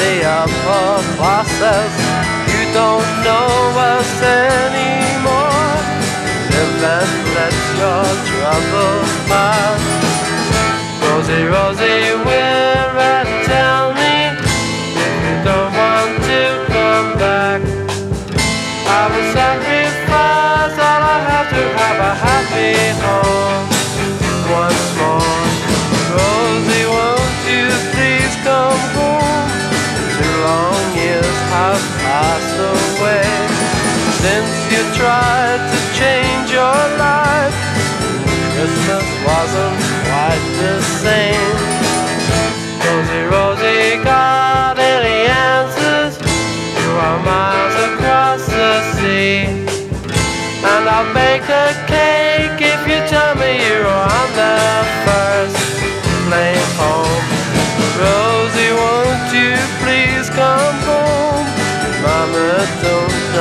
the upper classes. You don't know us anymore. Live and let your troubles pass. Rosie, Rosie, where at? Tell me if you don't want to come back. I will sacrifice all I have to have a happy home once more. Rosie, won't you please come home? 2 long years have passed away since you tried to change your life. Christmas wasn't quite the same. Rosie, Rosie, got any answers? You are miles across the sea, and I'll bake a cake if you tell me you're on the first plane home. Rosie, won't you please come home? Mama, don't